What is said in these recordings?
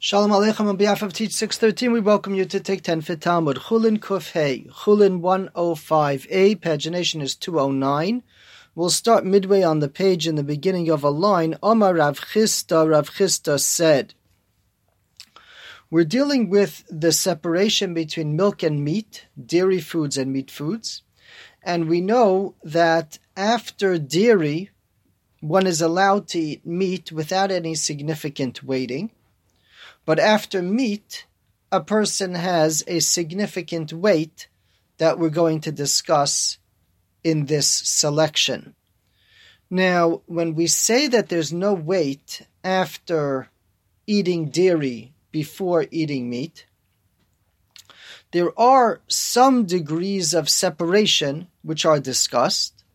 Shalom Aleichem. On behalf of Teach 613, we welcome you to take 10 for Talmud. Chulin Kuf Hey, Chulin 105a, pagination is 209. We'll start midway on the page in the beginning of a line. Omar Rav Chisda said. We're dealing with the separation between milk and meat, dairy foods and meat foods. And we know that after dairy, one is allowed to eat meat without any significant waiting. But after meat, a person has a significant weight that we're going to discuss in this selection. Now, when we say that there's no weight after eating dairy before eating meat, there are some degrees of separation which are discussed.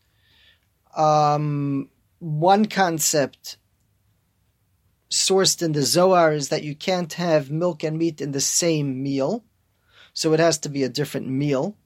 One concept sourced in the Zohar is that you can't have milk and meat in the same meal, so it has to be a different meal.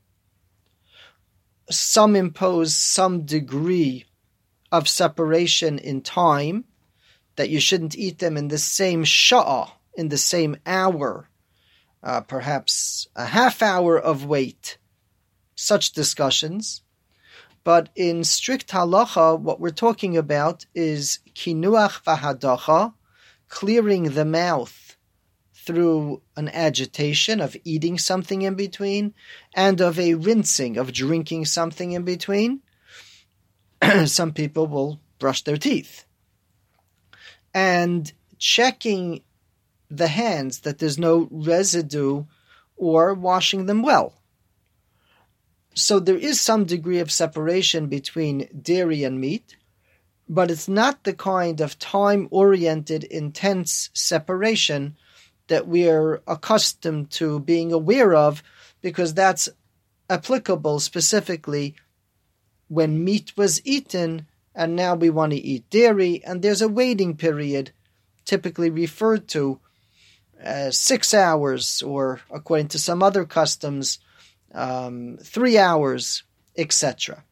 Some impose some degree of separation in time, that you shouldn't eat them in the same sha'ah, in the same hour, perhaps a half hour of wait. Such discussions. But in strict halacha, what we're talking about is kinuach v'hadacha, clearing the mouth through an agitation of eating something in between, and of a rinsing, of drinking something in between. Some people will brush their teeth. And checking the hands that there's no residue, or washing them well. So there is some degree of separation between dairy and meat, but it's not the kind of time-oriented, intense separation that we're accustomed to being aware of, because that's applicable specifically when meat was eaten and now we want to eat dairy, and there's a waiting period typically referred to as 6 hours, or according to some other customs, 3 hours, etc.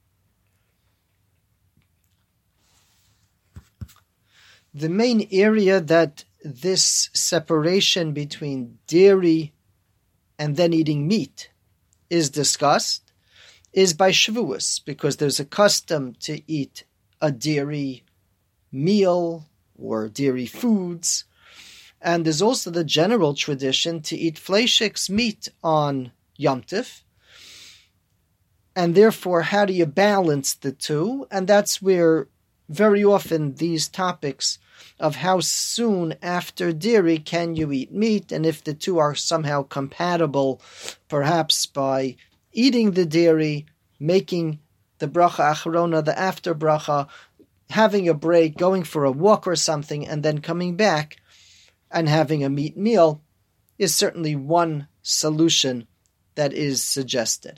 The main area that this separation between dairy and then eating meat is discussed is by Shavuos, because there's a custom to eat a dairy meal or dairy foods, and there's also the general tradition to eat fleishiks meat on Yom Tov, and therefore how do you balance the two? And that's where very often these topics of how soon after dairy can you eat meat, and if the two are somehow compatible, perhaps by eating the dairy, making the bracha acharona, the after bracha, having a break, going for a walk or something, and then coming back and having a meat meal, is certainly one solution that is suggested.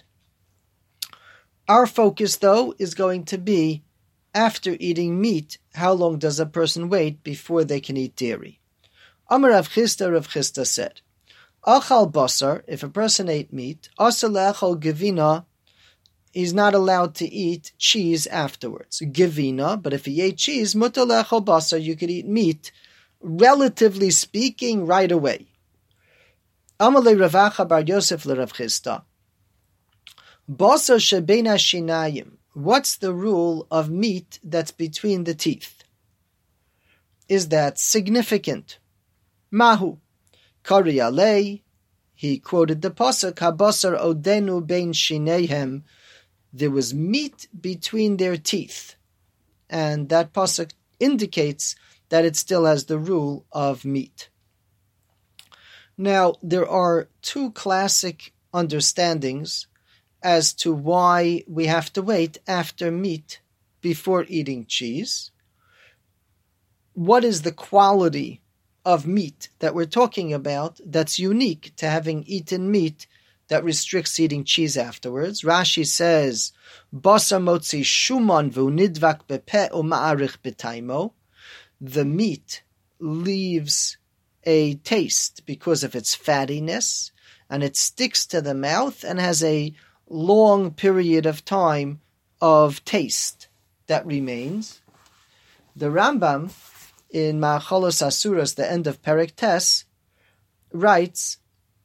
Our focus, though, is going to be after eating meat, how long does a person wait before they can eat dairy? Amar Rav Chisda said, Achal basar, if a person ate meat, asa le'achal gevina, he's not allowed to eat cheese afterwards. Gevina, but if he ate cheese, mutar le'achal basar, you could eat meat, relatively speaking, right away. Amar le Rav Acha bar Yosef le Rav Chisda, basar shebein hashinayim, what's the rule of meat that's between the teeth? Is that significant? Mahu. Kari alei. He quoted the pasuk, Habasar odenu bein shinehem. There was meat between their teeth. And that pasuk indicates that it still has the rule of meat. Now, there are two classic understandings as to why we have to wait after meat before eating cheese. What is the quality of meat that we're talking about that's unique to having eaten meat that restricts eating cheese afterwards? Rashi says, Basar motzi shuman v'unidvak bepeh u'ma'arich b'taimo. The meat leaves a taste because of its fattiness, and it sticks to the mouth and has a long period of time of taste that remains. The Rambam in Ma'acholos Asuras, the end of Perek Tes, writes,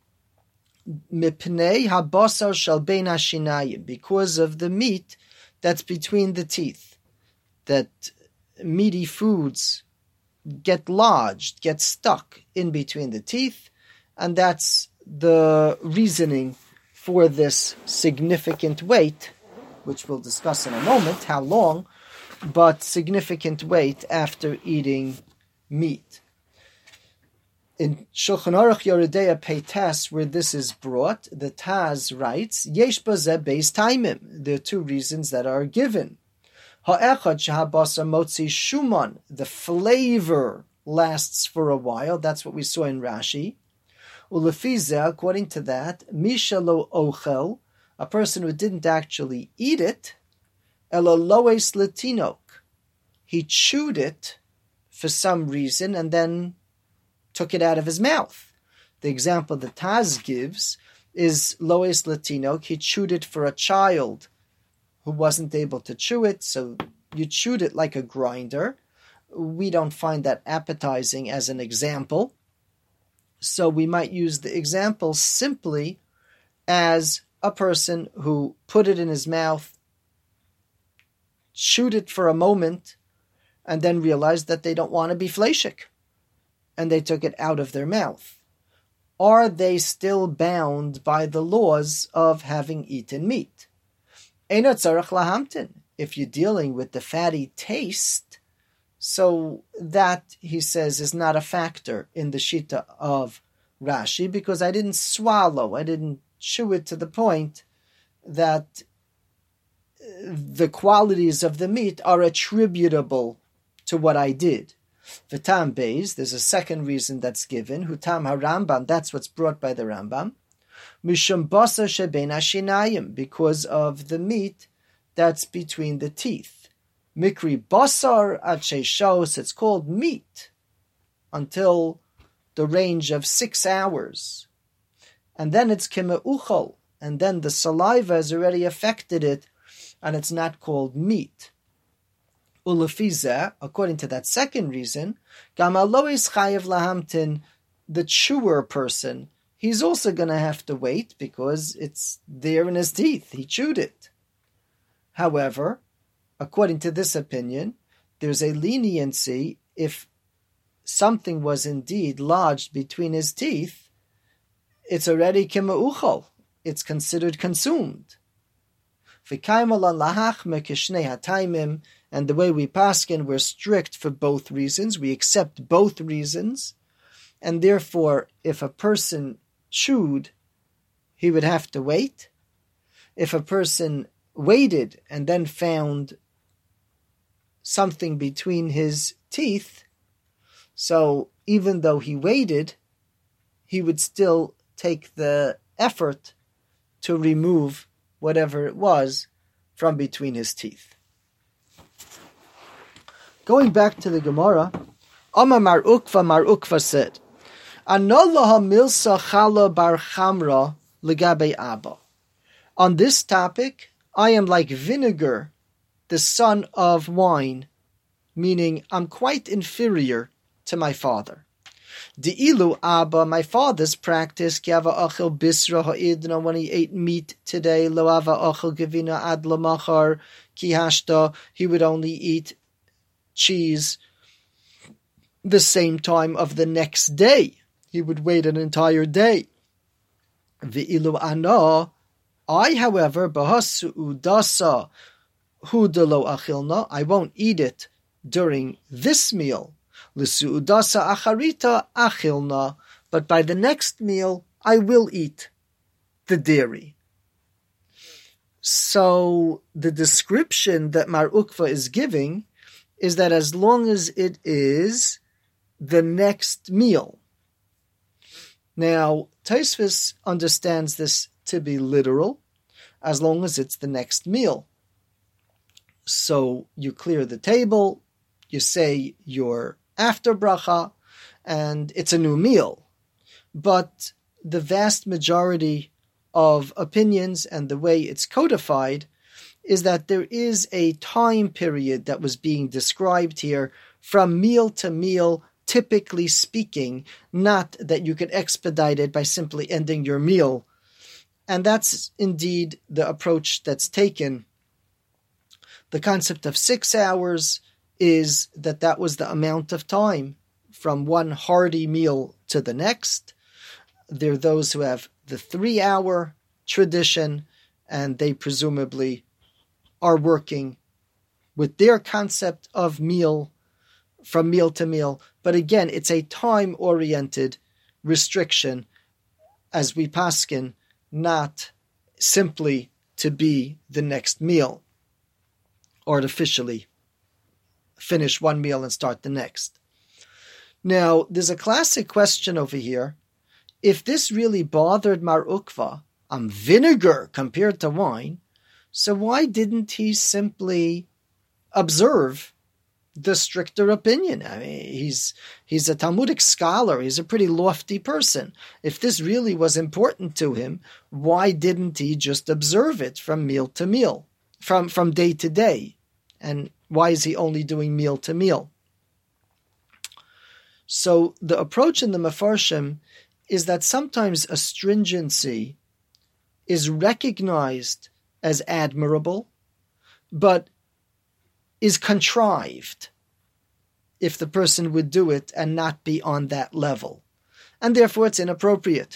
Mipnei habasar shel bein hashinayim, because of the meat that's between the teeth, that meaty foods get lodged, get stuck in between the teeth, and that's the reasoning for this significant wait, which we'll discuss in a moment, how long, but significant wait after eating meat. In Shulchan Aruch Yoredeya Peitas, where this is brought, the Taz writes, Yesh bazeh beis taimim. There are two reasons that are given. Ha'echad shehabasar motzi shuman. The flavor lasts for a while. That's what we saw in Rashi. Ulefizeh, according to that, misha lo ochel, a person who didn't actually eat it, elo loes letinok. He chewed it for some reason and then took it out of his mouth. The example that Taz gives is loes letinok. He chewed it for a child who wasn't able to chew it, so you chewed it like a grinder. We don't find that appetizing as an example, so we might use the example simply as a person who put it in his mouth, chewed it for a moment, and then realized that they don't want to be fleishik, and they took it out of their mouth. Are they still bound by the laws of having eaten meat? Eino tzarech lahamtin. If you're dealing with the fatty taste, so that, he says, is not a factor in the shita of Rashi, because I didn't swallow, I didn't chew it to the point that the qualities of the meat are attributable to what I did. V'tam beis, there's a second reason that's given. Hutam harambam, that's what's brought by the Rambam. Mishum basar shebein hashinayim, because of the meat that's between the teeth. Mikri basar ad sheishos, it's called meat until the range of 6 hours. And then it's kimeuchol, and then the saliva has already affected it, and it's not called meat. Ulefizeh, according to that second reason, gam alois chayev lahamtin, the chewer person, he's also going to have to wait because it's there in his teeth. He chewed it. However, according to this opinion, there's a leniency if something was indeed lodged between his teeth. It's already kimeuchol. It's considered consumed. And the way we paskin, we're strict for both reasons. We accept both reasons. And therefore, if a person chewed, he would have to wait. If a person waited and then found something between his teeth, so even though he waited, he would still take the effort to remove whatever it was from between his teeth. Going back to the Gemara, Amar Mar Ukva said, Anolaha milsa chala bar chamra legabe abba. On this topic, I am like vinegar, the son of wine, meaning I'm quite inferior to my father. De'ilu abba, my father's practice, kiava achel bisra ha'idna, when he ate meat today, loava achel gevina ad lamachar kihashta, he would only eat cheese the same time of the next day. He would wait an entire day. Ve'ilu ana, I, however, bahasu udasa hudalo achilna, I won't eat it during this meal. L'su'udasa acharita achilna, but by the next meal I will eat the dairy. So the description that Mar Ukva is giving is that as long as it is the next meal. Now, Tosfos understands this to be literal, as long as it's the next meal. So you clear the table, you say your after bracha, and it's a new meal. But the vast majority of opinions and the way it's codified is that there is a time period that was being described here from meal to meal, typically speaking, not that you could expedite it by simply ending your meal. And that's indeed the approach that's taken. The concept of 6 hours is that was the amount of time from one hearty meal to the next. There are those who have the 3-hour tradition, and they presumably are working with their concept of meal from meal to meal. But again, it's a time-oriented restriction as we paskin, not simply to be the next meal, artificially finish one meal and start the next. Now, there's a classic question over here. If this really bothered Mar Ukva, vinegar compared to wine, so why didn't he simply observe the stricter opinion? I mean, he's a Talmudic scholar. He's a pretty lofty person. If this really was important to him, why didn't he just observe it from meal to meal, from day to day? And why is he only doing meal to meal? So the approach in the Mefarshim is that sometimes astringency is recognized as admirable, but is contrived if the person would do it and not be on that level. And therefore it's inappropriate.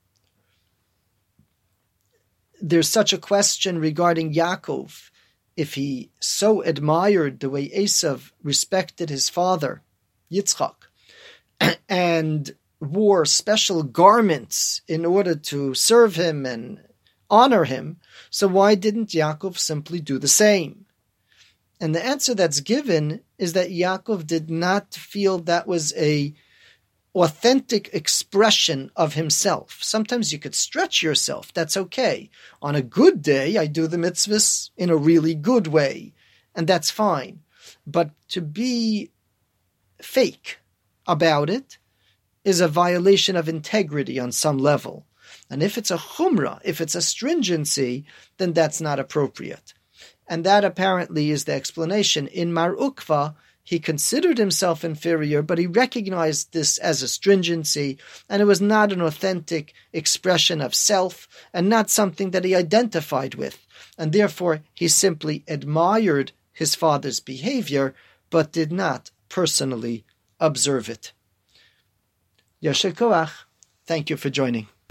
There's such a question regarding Yaakov, if he so admired the way Esav respected his father, Yitzchak, and wore special garments in order to serve him and honor him, so why didn't Yaakov simply do the same? And the answer that's given is that Yaakov did not feel that was a authentic expression of himself. Sometimes you could stretch yourself, that's okay. On a good day, I do the mitzvahs in a really good way, and that's fine. But to be fake about it is a violation of integrity on some level. And if it's a chumrah, if it's a stringency, then that's not appropriate. And that apparently is the explanation. In Mar Ukva, he considered himself inferior, but he recognized this as a stringency, and it was not an authentic expression of self, and not something that he identified with. And therefore, he simply admired his father's behavior, but did not personally observe it. Yasher koach. Thank you for joining.